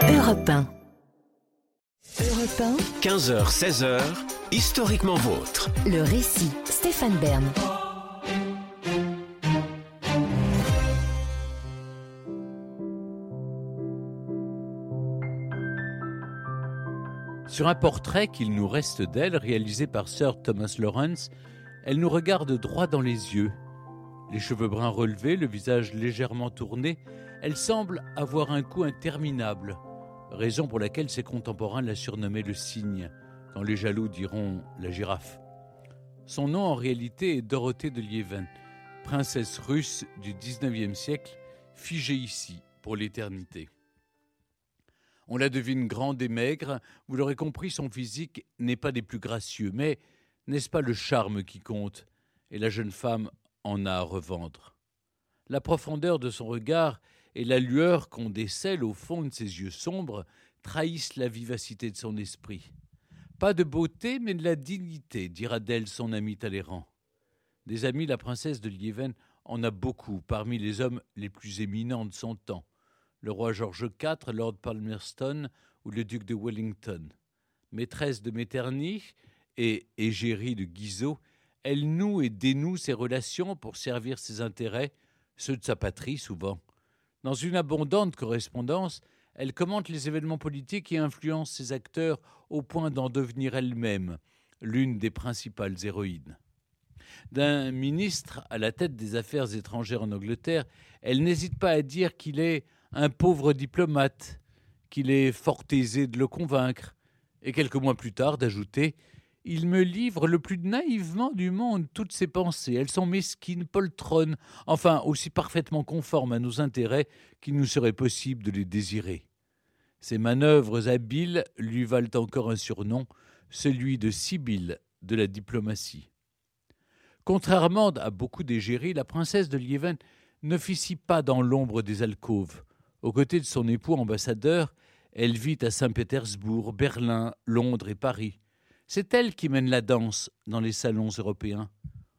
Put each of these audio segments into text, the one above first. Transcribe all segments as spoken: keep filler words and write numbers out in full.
Europe un. Europe un, quinze heures seize heures, historiquement vôtre. le récit, Stéphane Bern. Sur un portrait qu'il nous reste d'elle, réalisé par Sir Thomas Lawrence, elle nous regarde droit dans les yeux. Les cheveux bruns relevés, le visage légèrement tourné, elle semble avoir un cou interminable, raison pour laquelle ses contemporains la surnommaient le cygne, quand les jaloux diront la girafe. Son nom en réalité est Dorothée de Lieven, princesse russe du dix-neuvième siècle, figée ici pour l'éternité. On la devine grande et maigre, vous l'aurez compris, son physique n'est pas des plus gracieux, mais n'est-ce pas le charme qui compte, et la jeune femme en a à revendre. La profondeur de son regard et la lueur qu'on décèle au fond de ses yeux sombres trahissent la vivacité de son esprit. Pas de beauté, mais de la dignité, dira d'elle son ami Talleyrand. Des amis, la princesse de Lieven en a beaucoup, parmi les hommes les plus éminents de son temps. Le roi George quatre, Lord Palmerston ou le duc de Wellington. Maîtresse de Metternich et égérie de Guizot, elle noue et dénoue ses relations pour servir ses intérêts, ceux de sa patrie souvent. Dans une abondante correspondance, elle commente les événements politiques et influence ses acteurs au point d'en devenir elle-même l'une des principales héroïnes. D'un ministre à la tête des affaires étrangères en Angleterre, elle n'hésite pas à dire qu'il est un pauvre diplomate, qu'il est fort aisé de le convaincre, et quelques mois plus tard d'ajouter « Il me livre le plus naïvement du monde toutes ses pensées. Elles sont mesquines, poltronnes, enfin aussi parfaitement conformes à nos intérêts qu'il nous serait possible de les désirer. » Ses manœuvres habiles lui valent encore un surnom, celui de Sibylle de la diplomatie. Contrairement à beaucoup d'égéries, la princesse de Lieven n'officie pas dans l'ombre des alcôves. Aux côtés de son époux ambassadeur, elle vit à Saint-Pétersbourg, Berlin, Londres et Paris. C'est elle qui mène la danse dans les salons européens.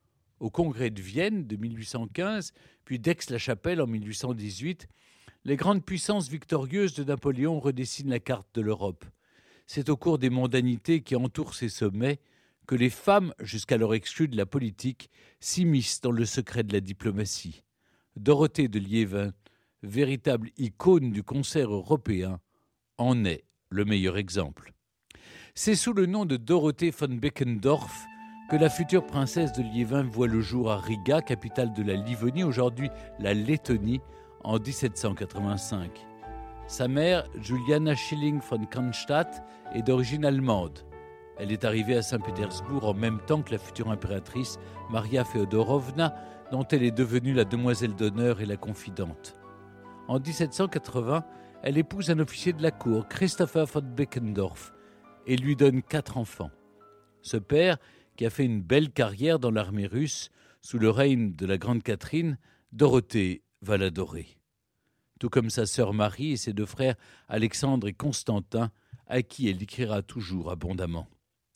Au congrès de Vienne de mille huit cent quinze, puis d'Aix-la-Chapelle en mille huit cent dix-huit, les grandes puissances victorieuses de Napoléon redessinent la carte de l'Europe. C'est au cours des mondanités qui entourent ces sommets que les femmes, jusqu'alors exclues de la politique, s'immiscent dans le secret de la diplomatie. Dorothée de Lieven, véritable icône du concert européen, en est le meilleur exemple. C'est sous le nom de Dorothée von Beckendorf que la future princesse de Lieven voit le jour à Riga, capitale de la Livonie, aujourd'hui la Lettonie, en dix-sept cent quatre-vingt-cinq. Sa mère, Juliana Schilling von Cannstatt, est d'origine allemande. Elle est arrivée à Saint-Pétersbourg en même temps que la future impératrice Maria Feodorovna, dont elle est devenue la demoiselle d'honneur et la confidente. En dix-sept cent quatre-vingts, elle épouse un officier de la cour, Christopher von Beckendorf, et lui donne quatre enfants. Ce père, qui a fait une belle carrière dans l'armée russe, sous le règne de la grande Catherine, Dorothée va l'adorer. Tout comme sa sœur Marie et ses deux frères Alexandre et Constantin, à qui elle écrira toujours abondamment.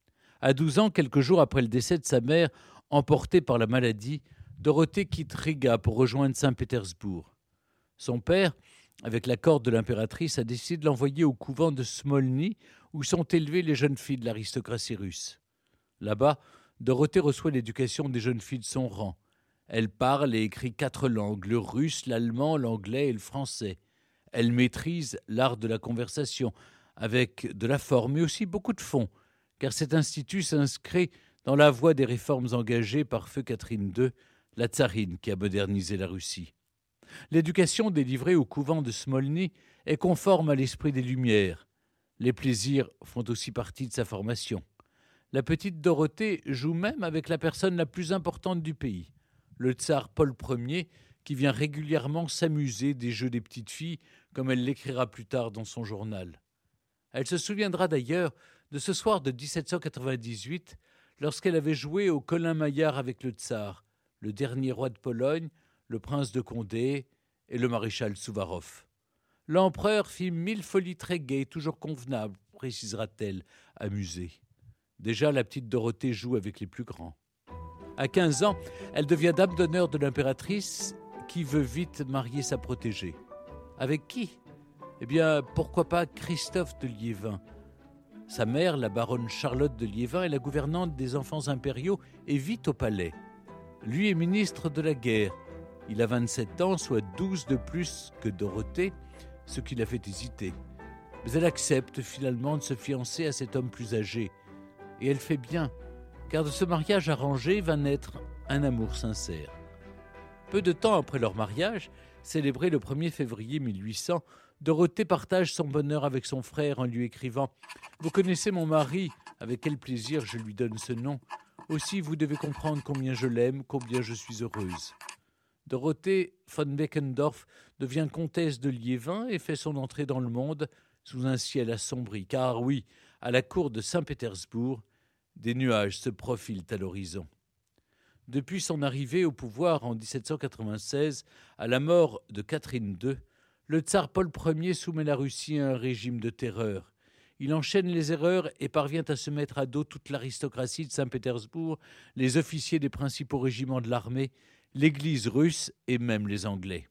À douze ans, quelques jours après le décès de sa mère, emportée par la maladie, Dorothée quitte Riga pour rejoindre Saint-Pétersbourg. Son père, avec l'accord de l'impératrice, a décidé de l'envoyer au couvent de Smolny, où sont élevées les jeunes filles de l'aristocratie russe. Là-bas, Dorothée reçoit l'éducation des jeunes filles de son rang. Elle parle et écrit quatre langues, le russe, l'allemand, l'anglais et le français. Elle maîtrise l'art de la conversation, avec de la forme, mais aussi beaucoup de fond, car cet institut s'inscrit dans la voie des réformes engagées par feu Catherine deux, la tsarine qui a modernisé la Russie. L'éducation délivrée au couvent de Smolny est conforme à l'esprit des Lumières. Les plaisirs font aussi partie de sa formation. La petite Dorothée joue même avec la personne la plus importante du pays, le tsar Paul Ier, qui vient régulièrement s'amuser des jeux des petites filles, comme elle l'écrira plus tard dans son journal. Elle se souviendra d'ailleurs de ce soir de dix-sept cent quatre-vingt-dix-huit, lorsqu'elle avait joué au Colin-Maillard avec le tsar, le dernier roi de Pologne, le prince de Condé et le maréchal Souvarov. L'empereur fit mille folies très gaies, toujours convenables, précisera-t-elle, amusée. Déjà, la petite Dorothée joue avec les plus grands. À quinze ans, elle devient dame d'honneur de l'impératrice qui veut vite marier sa protégée. Avec qui ? Eh bien, pourquoi pas Christophe de Liévin ? Sa mère, la baronne Charlotte de Liévin, est la gouvernante des enfants impériaux et vit au palais. Lui est ministre de la guerre. Il a vingt-sept ans, soit douze de plus que Dorothée, ce qui l'a fait hésiter. Mais elle accepte finalement de se fiancer à cet homme plus âgé. Et elle fait bien, car de ce mariage arrangé va naître un amour sincère. Peu de temps après leur mariage, célébré le premier février mille huit cents, Dorothée partage son bonheur avec son frère en lui écrivant « Vous connaissez mon mari, avec quel plaisir je lui donne ce nom. Aussi, vous devez comprendre combien je l'aime, combien je suis heureuse. » Dorothée von Beckendorf devient comtesse de Liévin et fait son entrée dans le monde sous un ciel assombri. Car oui, à la cour de Saint-Pétersbourg, des nuages se profilent à l'horizon. Depuis son arrivée au pouvoir en dix-sept cent quatre-vingt-seize, à la mort de Catherine deux, le tsar Paul Ier soumet la Russie à un régime de terreur. Il enchaîne les erreurs et parvient à se mettre à dos toute l'aristocratie de Saint-Pétersbourg, les officiers des principaux régiments de l'armée, l'Église russe et même les Anglais.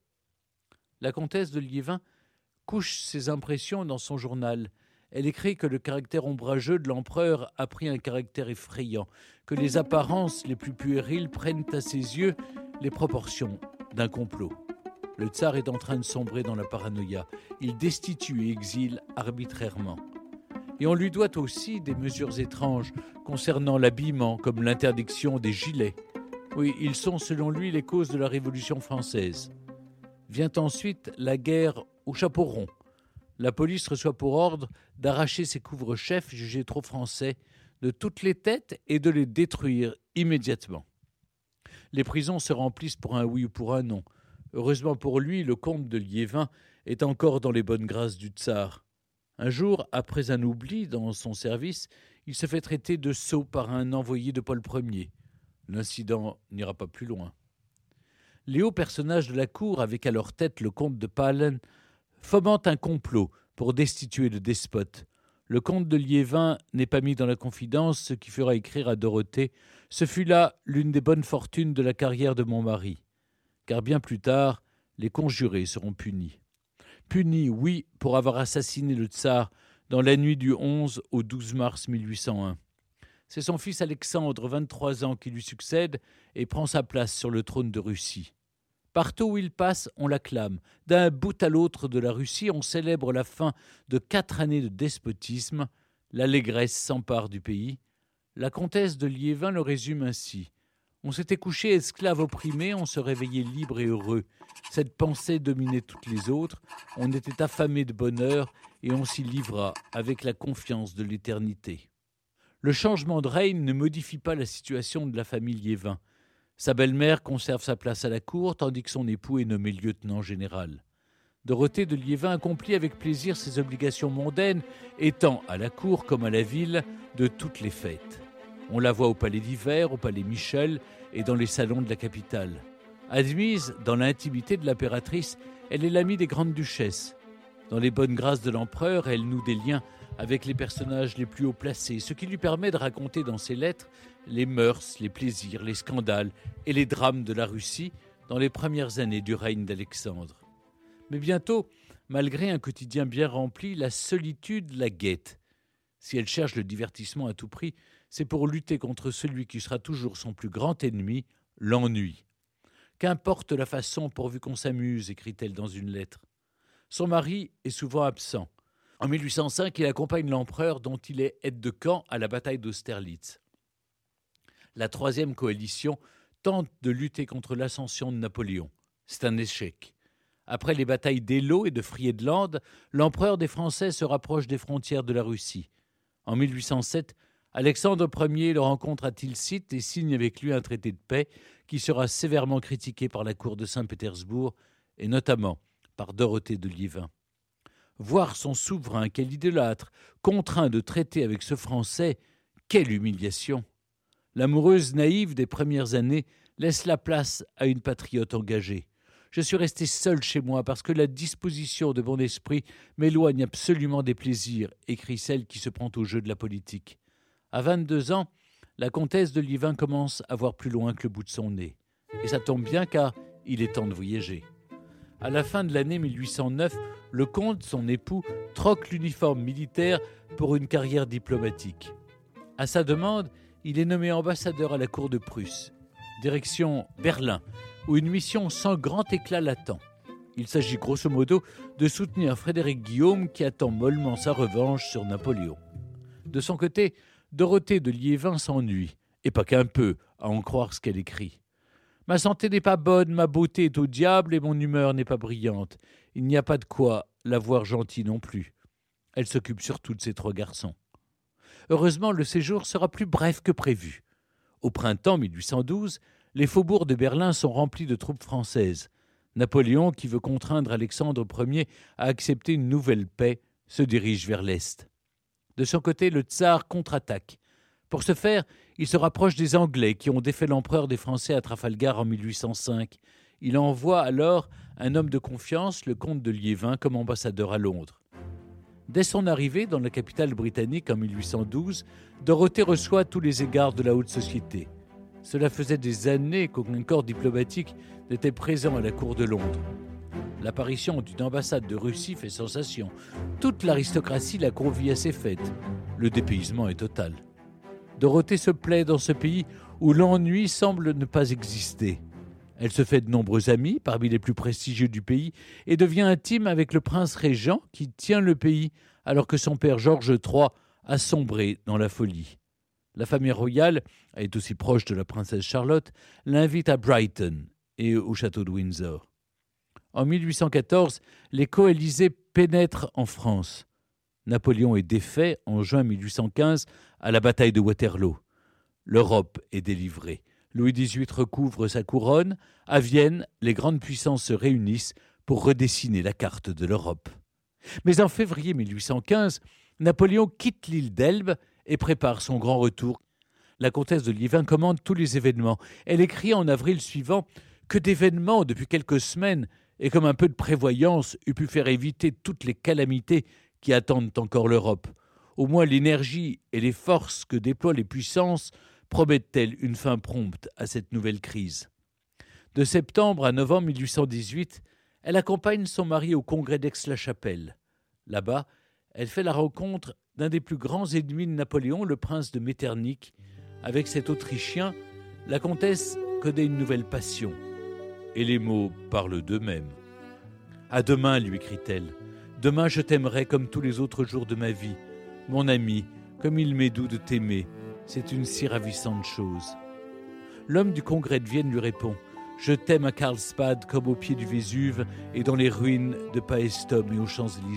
La comtesse de Liévin couche ses impressions dans son journal. Elle écrit que le caractère ombrageux de l'empereur a pris un caractère effrayant, que les apparences les plus puériles prennent à ses yeux les proportions d'un complot. Le tsar est en train de sombrer dans la paranoïa. Il destitue et exile arbitrairement. Et on lui doit aussi des mesures étranges concernant l'habillement, comme l'interdiction des gilets. Oui, ils sont selon lui les causes de la Révolution française. Vient ensuite la guerre au chapeau rond. La police reçoit pour ordre d'arracher ses couvre-chefs jugés trop français de toutes les têtes et de les détruire immédiatement. Les prisons se remplissent pour un oui ou pour un non. Heureusement pour lui, le comte de Liévin est encore dans les bonnes grâces du tsar. Un jour, après un oubli dans son service, il se fait traiter de sot par un envoyé de Paul Ier. L'incident n'ira pas plus loin. Les hauts personnages de la cour, avec à leur tête le comte de Pahlen, fomentent un complot pour destituer le despote. Le comte de Liévin n'est pas mis dans la confidence, ce qui fera écrire à Dorothée « Ce fut là l'une des bonnes fortunes de la carrière de mon mari. » Car bien plus tard, les conjurés seront punis. Punis, oui, pour avoir assassiné le tsar dans la nuit du onze au douze mars mille huit cent un. C'est son fils Alexandre, vingt-trois ans, qui lui succède et prend sa place sur le trône de Russie. Partout où il passe, on l'acclame. D'un bout à l'autre de la Russie, on célèbre la fin de quatre années de despotisme. L'allégresse s'empare du pays. La comtesse de Liévin le résume ainsi. On s'était couché esclave opprimé, on se réveillait libre et heureux. Cette pensée dominait toutes les autres. On était affamé de bonheur et on s'y livra avec la confiance de l'éternité. Le changement de règne ne modifie pas la situation de la famille Liévin. Sa belle-mère conserve sa place à la cour, tandis que son époux est nommé lieutenant général. Dorothée de Liévin accomplit avec plaisir ses obligations mondaines, étant à la cour comme à la ville de toutes les fêtes. On la voit au palais d'hiver, au palais Michel et dans les salons de la capitale. Admise dans l'intimité de l'impératrice, elle est l'amie des grandes duchesses. Dans les bonnes grâces de l'empereur, elle noue des liens avec les personnages les plus haut placés, ce qui lui permet de raconter dans ses lettres les mœurs, les plaisirs, les scandales et les drames de la Russie dans les premières années du règne d'Alexandre. Mais bientôt, malgré un quotidien bien rempli, la solitude la guette. Si elle cherche le divertissement à tout prix, c'est pour lutter contre celui qui sera toujours son plus grand ennemi, l'ennui. Qu'importe la façon pourvu qu'on s'amuse, écrit-elle dans une lettre. Son mari est souvent absent. En mille huit cent cinq, il accompagne l'empereur dont il est aide de camp à la bataille d'Austerlitz. La troisième coalition tente de lutter contre l'ascension de Napoléon. C'est un échec. Après les batailles d'Eylau et de Friedland, l'empereur des Français se rapproche des frontières de la Russie. En mille huit cent sept, Alexandre Ier le rencontre à Tilsit et signe avec lui un traité de paix qui sera sévèrement critiqué par la cour de Saint-Pétersbourg et notamment par Dorothée de Liévin. Voir son souverain qu'elle idolâtre contraint de traiter avec ce Français, quelle humiliation! L'amoureuse naïve des premières années laisse la place à une patriote engagée. Je suis resté seul chez moi parce que la disposition de mon esprit m'éloigne absolument des plaisirs, écrit celle qui se prend au jeu de la politique. À vingt-deux ans, la comtesse de Liévin commence à voir plus loin que le bout de son nez. Et ça tombe bien car il est temps de voyager. À la fin de l'année mille huit cent neuf, le comte, son époux, troque l'uniforme militaire pour une carrière diplomatique. À sa demande, il est nommé ambassadeur à la cour de Prusse. Direction Berlin, où une mission sans grand éclat l'attend. Il s'agit grosso modo de soutenir Frédéric Guillaume qui attend mollement sa revanche sur Napoléon. De son côté, Dorothée de Liévin s'ennuie, et pas qu'un peu, à en croire ce qu'elle écrit. « Ma santé n'est pas bonne, ma beauté est au diable et mon humeur n'est pas brillante. Il n'y a pas de quoi la voir gentille non plus. » Elle s'occupe surtout de ses trois garçons. Heureusement, le séjour sera plus bref que prévu. Au printemps mille huit cent douze, les faubourgs de Berlin sont remplis de troupes françaises. Napoléon, qui veut contraindre Alexandre Ier à accepter une nouvelle paix, se dirige vers l'Est. De son côté, le tsar contre-attaque. Pour ce faire, il se rapproche des Anglais qui ont défait l'empereur des Français à Trafalgar en mille huit cent cinq. Il envoie alors un homme de confiance, le comte de Liévin, comme ambassadeur à Londres. Dès son arrivée dans la capitale britannique en mille huit cent douze, Dorothée reçoit tous les égards de la haute société. Cela faisait des années qu'aucun corps diplomatique n'était présent à la cour de Londres. L'apparition d'une ambassade de Russie fait sensation. Toute l'aristocratie la convie à ses fêtes. Le dépaysement est total. Dorothée se plaît dans ce pays où l'ennui semble ne pas exister. Elle se fait de nombreux amis, parmi les plus prestigieux du pays, et devient intime avec le prince régent qui tient le pays, alors que son père Georges trois a sombré dans la folie. La famille royale, elle est aussi proche de la princesse Charlotte, l'invite à Brighton et au château de Windsor. En mille huit cent quatorze, les coalisés pénètrent en France. Napoléon est défait en juin mille huit cent quinze à la bataille de Waterloo. L'Europe est délivrée. Louis dix-huit recouvre sa couronne. À Vienne, les grandes puissances se réunissent pour redessiner la carte de l'Europe. Mais en février mille huit cent quinze, Napoléon quitte l'île d'Elbe et prépare son grand retour. La comtesse de Liévin commande tous les événements. Elle écrit en avril suivant que d'événements depuis quelques semaines et comme un peu de prévoyance eût pu faire éviter toutes les calamités qui attendent encore l'Europe. Au moins l'énergie et les forces que déploient les puissances promettent-elles une fin prompte à cette nouvelle crise. De septembre à novembre mille huit cent dix-huit, elle accompagne son mari au congrès d'Aix-la-Chapelle. Là-bas, elle fait la rencontre d'un des plus grands ennemis de Napoléon, le prince de Metternich. Avec cet Autrichien, la comtesse connaît une nouvelle passion. Et les mots parlent d'eux-mêmes. « À demain, lui écrit-elle. Demain, je t'aimerai comme tous les autres jours de ma vie. Mon ami, comme il m'est doux de t'aimer. C'est une si ravissante chose. » L'homme du congrès de Vienne lui répond « Je t'aime à Karlsbad comme au pied du Vésuve et dans les ruines de Paestum et aux Champs-Élysées. »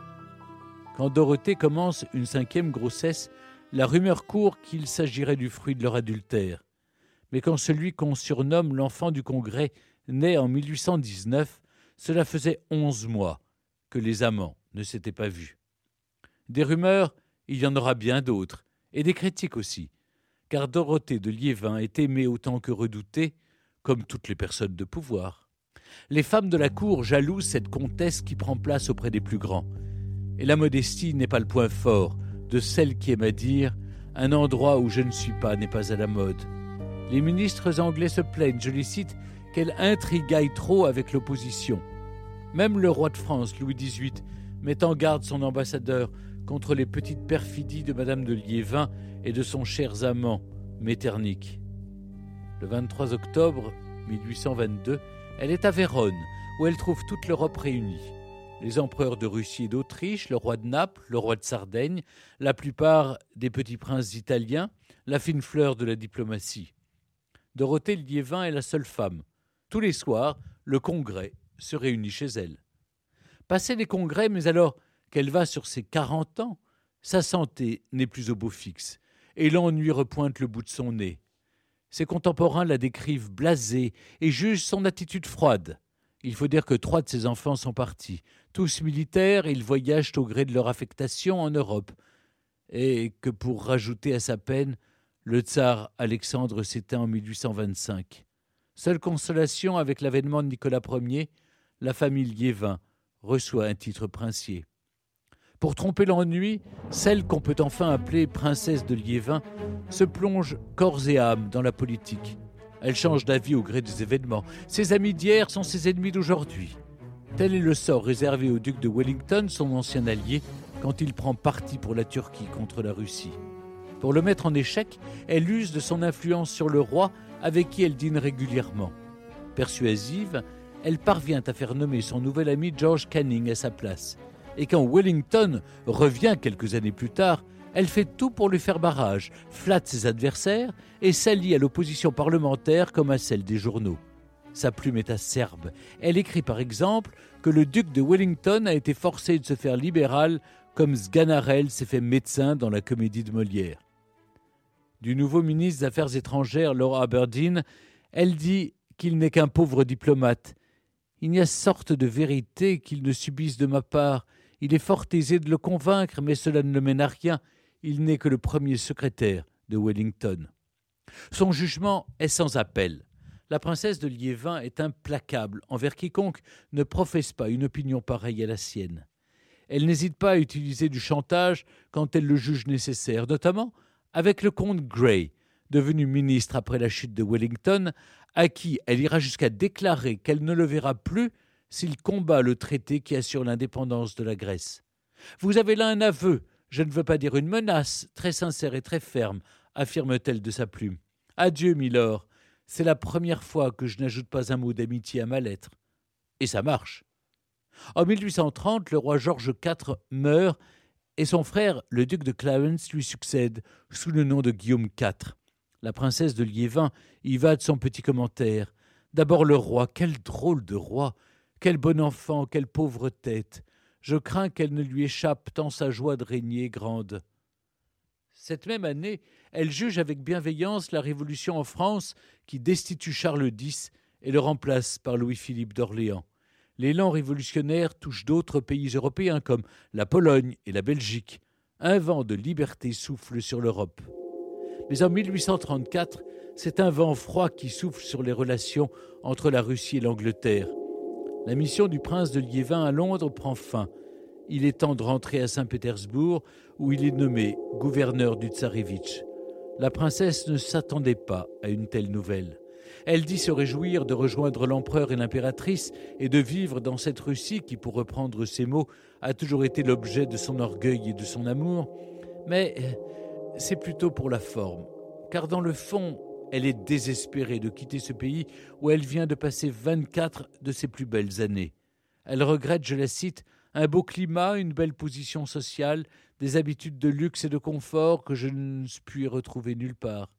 Quand Dorothée commence une cinquième grossesse, la rumeur court qu'il s'agirait du fruit de leur adultère. Mais quand celui qu'on surnomme l'enfant du Congrès naît en mille huit cent dix-neuf, cela faisait onze mois que les amants ne s'étaient pas vus. Des rumeurs, il y en aura bien d'autres, et des critiques aussi, car Dorothée de Liévin est aimée autant que redoutée, comme toutes les personnes de pouvoir. Les femmes de la cour jalousent cette comtesse qui prend place auprès des plus grands. Et la modestie n'est pas le point fort de celle qui aime à dire « Un endroit où je ne suis pas n'est pas à la mode ». Les ministres anglais se plaignent, je les cite, qu'elle intrigaille trop avec l'opposition. Même le roi de France, Louis dix-huit, met en garde son ambassadeur contre les petites perfidies de Madame de Liévin et de son cher amant, Metternich. Le vingt-trois octobre mille huit cent vingt-deux, elle est à Vérone, où elle trouve toute l'Europe réunie. Les empereurs de Russie et d'Autriche, le roi de Naples, le roi de Sardaigne, la plupart des petits princes italiens, la fine fleur de la diplomatie. Dorothée de Liévin est la seule femme. Tous les soirs, le congrès se réunit chez elle. Passé les congrès, mais alors qu'elle va sur ses quarante ans, sa santé n'est plus au beau fixe, et l'ennui repointe le bout de son nez. Ses contemporains la décrivent blasée et jugent son attitude froide. Il faut dire que trois de ses enfants sont partis. Tous militaires, ils voyagent au gré de leur affectation en Europe. Et que pour rajouter à sa peine, le tsar Alexandre s'éteint en mille huit cent vingt-cinq. Seule consolation avec l'avènement de Nicolas Ier, la famille Liévin reçoit un titre princier. Pour tromper l'ennui, celle qu'on peut enfin appeler princesse de Liévin se plonge corps et âme dans la politique. Elle change d'avis au gré des événements. Ses amis d'hier sont ses ennemis d'aujourd'hui. Tel est le sort réservé au duc de Wellington, son ancien allié, quand il prend parti pour la Turquie contre la Russie. Pour le mettre en échec, elle use de son influence sur le roi avec qui elle dîne régulièrement. Persuasive, elle parvient à faire nommer son nouvel ami George Canning à sa place. Et quand Wellington revient quelques années plus tard, elle fait tout pour lui faire barrage, flatte ses adversaires et s'allie à l'opposition parlementaire comme à celle des journaux. Sa plume est acerbe. Elle écrit par exemple que le duc de Wellington a été forcé de se faire libéral comme Sganarelle s'est fait médecin dans la comédie de Molière. Du nouveau ministre des Affaires étrangères, Lord Aberdeen, elle dit qu'il n'est qu'un pauvre diplomate. Il y a sorte de vérité qu'il ne subisse de ma part. Il est fort aisé de le convaincre, mais cela ne le mène à rien. Il n'est que le premier secrétaire de Wellington. Son jugement est sans appel. La princesse de Liévin est implacable envers quiconque ne professe pas une opinion pareille à la sienne. Elle n'hésite pas à utiliser du chantage quand elle le juge nécessaire, notamment avec le comte Grey, devenu ministre après la chute de Wellington, à qui elle ira jusqu'à déclarer qu'elle ne le verra plus s'il combat le traité qui assure l'indépendance de la Grèce. Vous avez là un aveu, je ne veux pas dire une menace, très sincère et très ferme, affirme-t-elle de sa plume. Adieu, milord, c'est la première fois que je n'ajoute pas un mot d'amitié à ma lettre. Et ça marche. En mille huit cent trente, le roi George quatre meurt et son frère, le duc de Clarence, lui succède sous le nom de Guillaume quatre. La princesse de Liévin y va de son petit commentaire. D'abord le roi, quel drôle de roi, quel bon enfant, quelle pauvre tête. Je crains qu'elle ne lui échappe tant sa joie de régner est grande. Cette même année, elle juge avec bienveillance la Révolution en France qui destitue Charles X et le remplace par Louis-Philippe d'Orléans. L'élan révolutionnaire touche d'autres pays européens comme la Pologne et la Belgique. Un vent de liberté souffle sur l'Europe. Mais en mille huit cent trente-quatre, c'est un vent froid qui souffle sur les relations entre la Russie et l'Angleterre. La mission du prince de Liévin à Londres prend fin. Il est temps de rentrer à Saint-Pétersbourg, où il est nommé gouverneur du Tsarévitch. La princesse ne s'attendait pas à une telle nouvelle. Elle dit se réjouir de rejoindre l'empereur et l'impératrice et de vivre dans cette Russie qui, pour reprendre ses mots, a toujours été l'objet de son orgueil et de son amour. Mais c'est plutôt pour la forme, car dans le fond, elle est désespérée de quitter ce pays où elle vient de passer vingt-quatre de ses plus belles années. Elle regrette, je la cite, un beau climat, une belle position sociale, des habitudes de luxe et de confort que je ne puis retrouver nulle part.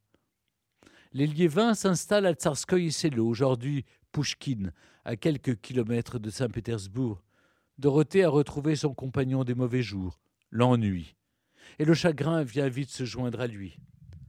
Les Liévins s'installent à Tsarskoïe Selo, aujourd'hui Pouchkine, à quelques kilomètres de Saint-Pétersbourg. Dorothée a retrouvé son compagnon des mauvais jours, l'ennui. Et le chagrin vient vite se joindre à lui.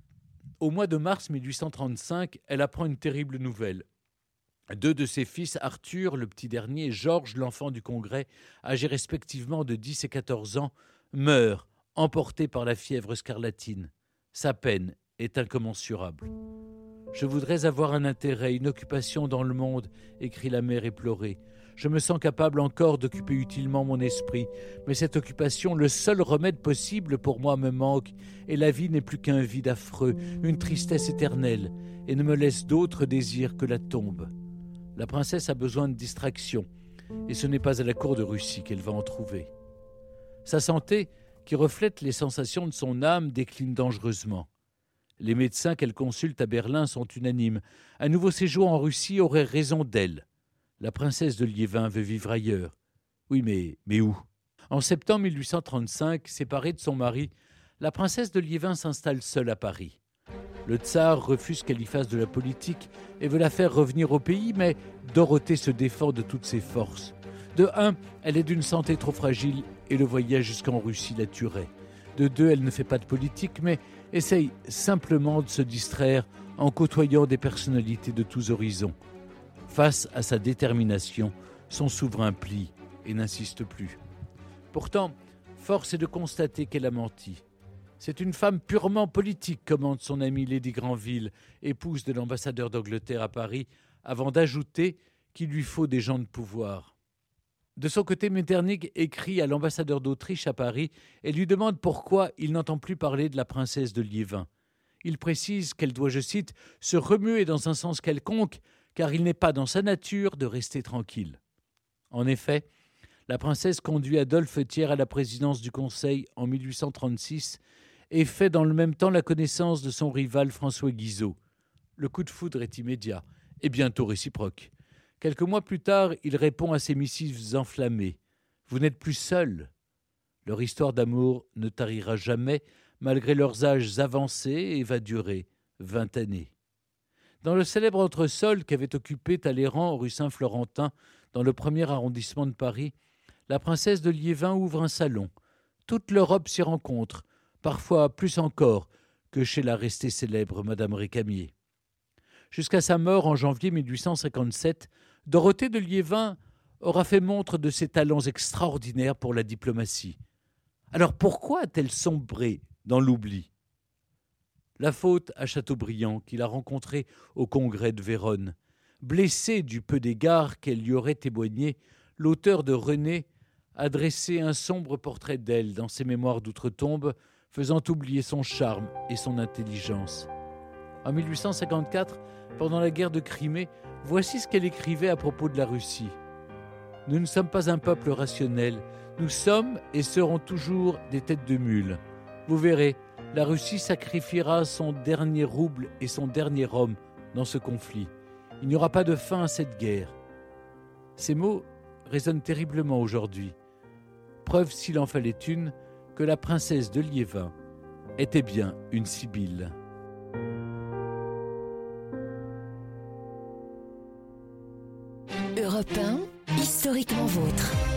Au mois de mars mille huit cent trente-cinq, elle apprend une terrible nouvelle. Deux de ses fils, Arthur, le petit dernier, et Georges, l'enfant du Congrès, âgés respectivement de dix et quatorze ans, meurent, emportés par la fièvre scarlatine. Sa peine est incommensurable. « Je voudrais avoir un intérêt, une occupation dans le monde », écrit la mère éplorée. « Je me sens capable encore d'occuper utilement mon esprit, mais cette occupation, le seul remède possible pour moi, me manque, et la vie n'est plus qu'un vide affreux, une tristesse éternelle, et ne me laisse d'autre désir que la tombe. » La princesse a besoin de distraction, et ce n'est pas à la cour de Russie qu'elle va en trouver. Sa santé, qui reflète les sensations de son âme, décline dangereusement. Les médecins qu'elle consulte à Berlin sont unanimes. Un nouveau séjour en Russie aurait raison d'elle. La princesse de Liévin veut vivre ailleurs. Oui, mais, mais où ? En septembre mille huit cent trente-cinq, séparée de son mari, la princesse de Liévin s'installe seule à Paris. Le tsar refuse qu'elle y fasse de la politique et veut la faire revenir au pays, mais Dorothée se défend de toutes ses forces. De un, elle est d'une santé trop fragile et le voyage jusqu'en Russie la tuerait. De deux, elle ne fait pas de politique, mais essaye simplement de se distraire en côtoyant des personnalités de tous horizons. Face à sa détermination, son souverain plie et n'insiste plus. Pourtant, force est de constater qu'elle a menti. C'est une femme purement politique, commente son amie Lady Granville, épouse de l'ambassadeur d'Angleterre à Paris, avant d'ajouter qu'il lui faut des gens de pouvoir. De son côté, Metternich écrit à l'ambassadeur d'Autriche à Paris et lui demande pourquoi il n'entend plus parler de la princesse de Liévin. Il précise qu'elle doit, je cite, « se remuer dans un sens quelconque, car il n'est pas dans sa nature de rester tranquille ». En effet, la princesse conduit Adolphe Thiers à la présidence du Conseil en mille huit cent trente-six et fait dans le même temps la connaissance de son rival François Guizot. Le coup de foudre est immédiat et bientôt réciproque. Quelques mois plus tard, il répond à ses missives enflammées. « Vous n'êtes plus seuls ». Leur histoire d'amour ne tarira jamais, malgré leurs âges avancés, et va durer vingt années. Dans le célèbre entresol qu'avait occupé Talleyrand rue Saint-Florentin, dans le premier arrondissement de Paris, la princesse de Liévin ouvre un salon. Toute l'Europe s'y rencontre, parfois plus encore que chez la restée célèbre Madame Récamier. Jusqu'à sa mort en janvier mille huit cent cinquante-sept, Dorothée de Liévin aura fait montre de ses talents extraordinaires pour la diplomatie. Alors pourquoi a-t-elle sombré dans l'oubli ? La faute à Chateaubriand, qu'il a rencontré au congrès de Vérone. Blessé du peu d'égards qu'elle lui aurait témoigné, l'auteur de René a dressé un sombre portrait d'elle dans ses mémoires d'outre-tombe, faisant oublier son charme et son intelligence. En mille huit cent cinquante-quatre, pendant la guerre de Crimée, voici ce qu'elle écrivait à propos de la Russie. « Nous ne sommes pas un peuple rationnel. Nous sommes et serons toujours des têtes de mule. Vous verrez, la Russie sacrifiera son dernier rouble et son dernier homme dans ce conflit. Il n'y aura pas de fin à cette guerre. » Ces mots résonnent terriblement aujourd'hui. Preuve, s'il en fallait une, que la princesse de Liévin était bien une sibylle. Europe un, historiquement vôtre.